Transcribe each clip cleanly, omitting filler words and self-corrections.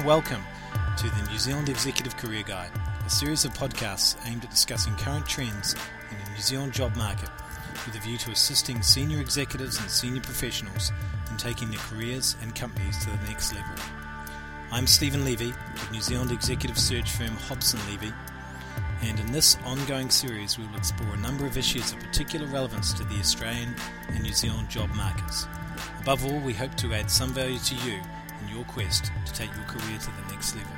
Welcome to the New Zealand Executive Career Guide, a series of podcasts aimed at discussing current trends in the New Zealand job market with a view to assisting senior executives and senior professionals in taking their careers and companies to the next level. I'm Stephen Levy of New Zealand executive search firm Hobson Levy, and in this ongoing series we will explore a number of issues of particular relevance to the Australian and New Zealand job markets. Above all, we hope to add some value to you in your quest to take your career to the next level.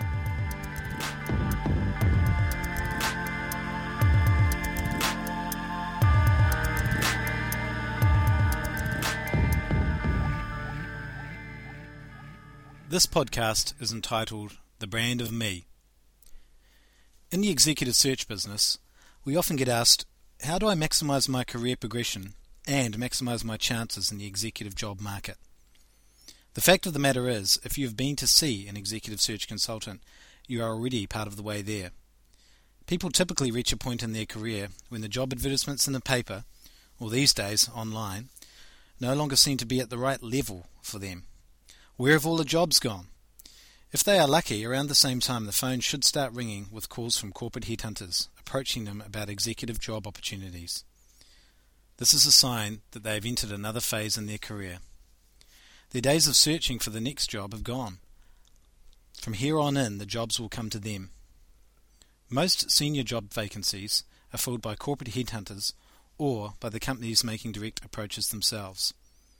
This podcast is entitled The Brand of Me. In the executive search business, we often get asked, how do I maximize my career progression and maximize my chances in the executive job market? The fact of the matter is, if you have been to see an executive search consultant, you are already part of the way there. People typically reach a point in their career when the job advertisements in the paper, or these days online, no longer seem to be at the right level for them. Where have all the jobs gone? If they are lucky, around the same time the phone should start ringing with calls from corporate headhunters approaching them about executive job opportunities. This is a sign that they have entered another phase in their career. Their days of searching for the next job have gone. From here on in, the jobs will come to them. Most senior job vacancies are filled by corporate headhunters or by the companies making direct approaches themselves.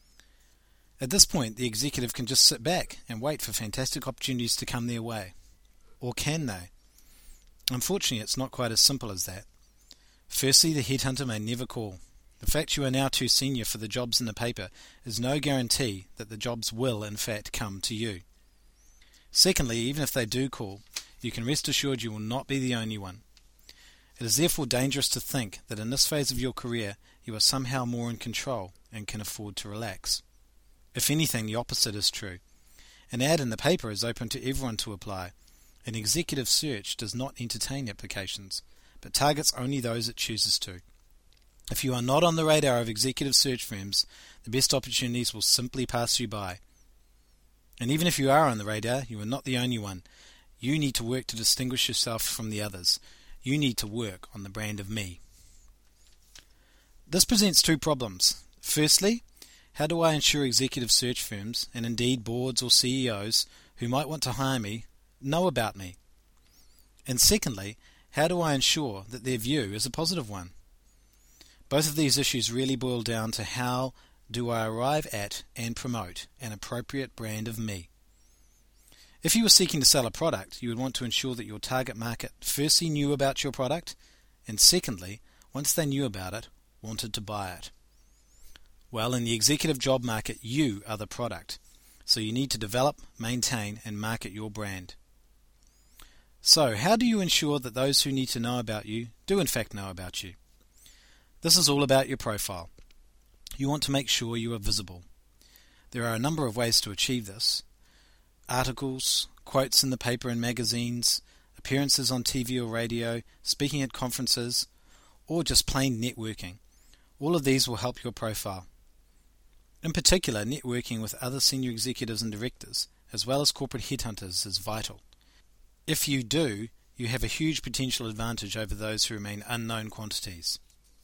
At this point, the executive can just sit back and wait for fantastic opportunities to come their way. Or can they? Unfortunately, it's not quite as simple as that. Firstly, the headhunter may never call. The fact you are now too senior for the jobs in the paper is no guarantee that the jobs will, in fact, come to you. Secondly, even if they do call, you can rest assured you will not be the only one. It is therefore dangerous to think that in this phase of your career you are somehow more in control and can afford to relax. If anything, the opposite is true. An ad in the paper is open to everyone to apply. An executive search does not entertain applications, but targets only those it chooses to. If you are not on the radar of executive search firms, the best opportunities will simply pass you by. And even if you are on the radar, you are not the only one. You need to work to distinguish yourself from the others. You need to work on the brand of me. This presents two problems. Firstly, how do I ensure executive search firms, and indeed boards or CEOs who might want to hire me, know about me? And secondly, how do I ensure that their view is a positive one? Both of these issues really boil down to how do I arrive at and promote an appropriate brand of me. If you were seeking to sell a product, you would want to ensure that your target market firstly knew about your product, and secondly, once they knew about it, wanted to buy it. Well, in the executive job market, you are the product, so you need to develop, maintain, and market your brand. So, how do you ensure that those who need to know about you do in fact know about you? This is all about your profile. You want to make sure you are visible. There are a number of ways to achieve this. Articles, quotes in the paper and magazines, appearances on TV or radio, speaking at conferences, or just plain networking. All of these will help your profile. In particular, networking with other senior executives and directors, as well as corporate headhunters, is vital. If you do, you have a huge potential advantage over those who remain unknown quantities.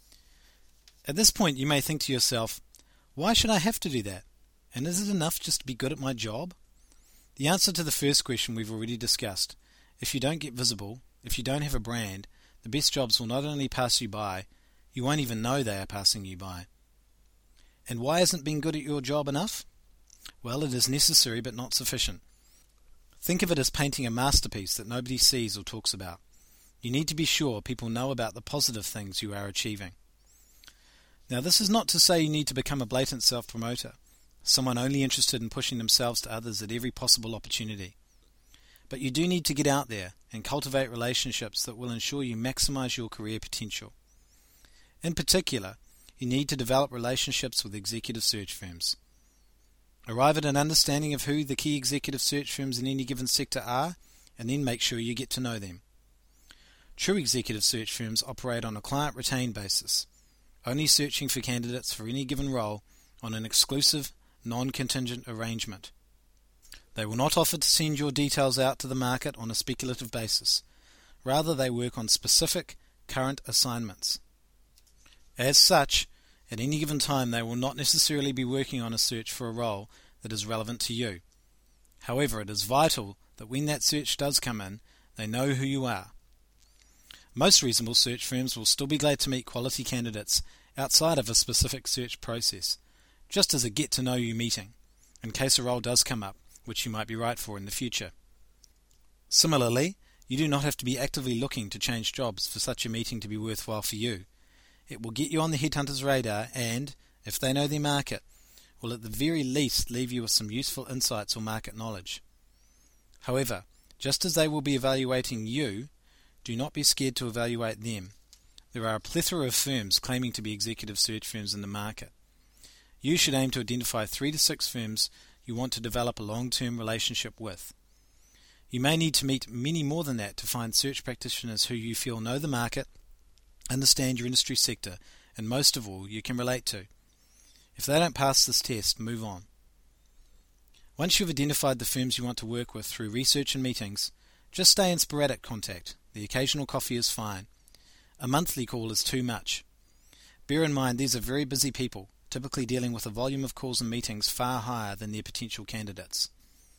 At this point, you may think to yourself, why should I have to do that? And is it enough just to be good at my job? The answer to the first question we've already discussed. If you don't get visible, if you don't have a brand, the best jobs will not only pass you by, you won't even know they are passing you by. And why isn't being good at your job enough? Well, it is necessary but not sufficient. Think of it as painting a masterpiece that nobody sees or talks about. You need to be sure people know about the positive things you are achieving. Now, this is not to say you need to become a blatant self-promoter, someone only interested in pushing themselves to others at every possible opportunity. But you do need to get out there and cultivate relationships that will ensure you maximize your career potential. In particular, you need to develop relationships with executive search firms. Arrive at an understanding of who the key executive search firms in any given sector are, and then make sure you get to know them. True executive search firms operate on a client-retained basis, only searching for candidates for any given role on an exclusive, non-contingent arrangement. They will not offer to send your details out to the market on a speculative basis. Rather, they work on specific, current assignments. As such, at any given time they will not necessarily be working on a search for a role that is relevant to you. However, it is vital that when that search does come in, they know who you are. Most reasonable search firms will still be glad to meet quality candidates outside of a specific search process, just as a get-to-know-you meeting, in case a role does come up, which you might be right for in the future. Similarly, you do not have to be actively looking to change jobs for such a meeting to be worthwhile for you. It will get you on the headhunter's radar and, if they know their market, will at the very least leave you with some useful insights or market knowledge. However, just as they will be evaluating you, do not be scared to evaluate them. There are a plethora of firms claiming to be executive search firms in the market. You should aim to identify 3 to 6 firms you want to develop a long-term relationship with. You may need to meet many more than that to find search practitioners who you feel know the market, understand your industry sector, and most of all, you can relate to. If they don't pass this test, move on. Once you've identified the firms you want to work with through research and meetings, just stay in sporadic contact. The occasional coffee is fine. A monthly call is too much. Bear in mind these are very busy people, typically dealing with a volume of calls and meetings far higher than their potential candidates.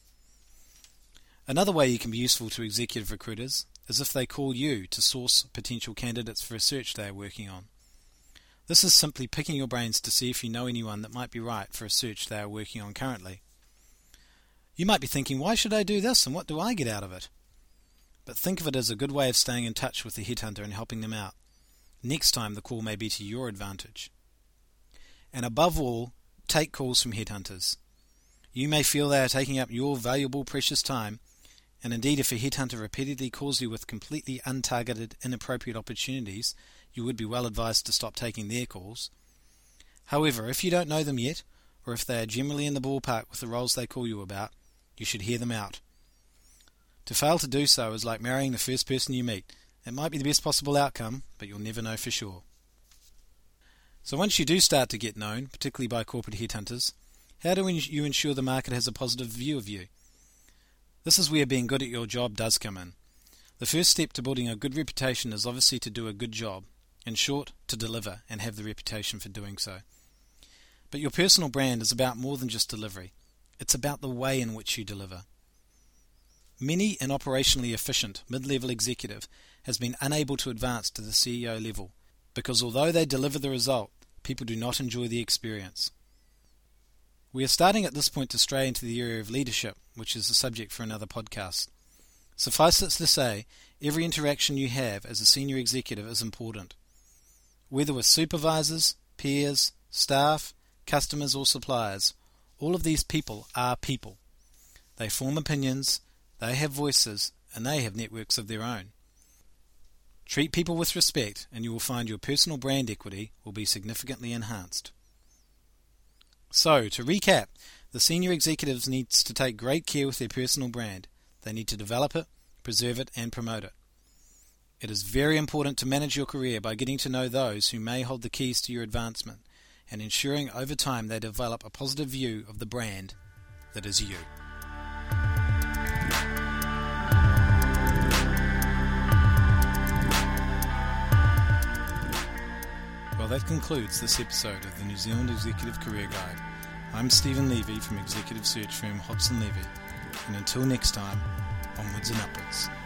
Another way you can be useful to executive recruiters is if they call you to source potential candidates for a search they are working on. This is simply picking your brains to see if you know anyone that might be right for a search they are working on currently. You might be thinking, why should I do this and what do I get out of it? But think of it as a good way of staying in touch with the headhunter and helping them out. Next time the call may be to your advantage. And above all, take calls from headhunters. You may feel they are taking up your valuable, precious time, and indeed if a headhunter repeatedly calls you with completely untargeted, inappropriate opportunities, you would be well advised to stop taking their calls. However, if you don't know them yet, or if they are generally in the ballpark with the roles they call you about, you should hear them out. To fail to do so is like marrying the first person you meet. It might be the best possible outcome, but you'll never know for sure. So once you do start to get known, particularly by corporate headhunters, how do you ensure the market has a positive view of you? This is where being good at your job does come in. The first step to building a good reputation is obviously to do a good job. In short, to deliver and have the reputation for doing so. But your personal brand is about more than just delivery. It's about the way in which you deliver. Many an operationally efficient mid-level executive has been unable to advance to the CEO level because although they deliver the result, people do not enjoy the experience. We are starting at this point to stray into the area of leadership, which is the subject for another podcast. Suffice it to say, every interaction you have as a senior executive is important. Whether with supervisors, peers, staff, customers or suppliers, all of these people are people. They form opinions, they have voices, and they have networks of their own. Treat people with respect and you will find your personal brand equity will be significantly enhanced. So, to recap, the senior executives need to take great care with their personal brand. They need to develop it, preserve it, and promote it. It is very important to manage your career by getting to know those who may hold the keys to your advancement and ensuring over time they develop a positive view of the brand that is you. Well, that concludes this episode of the New Zealand Executive Career Guide. I'm Stephen Levy from executive search firm Hobson Levy, and until next time, onwards and upwards.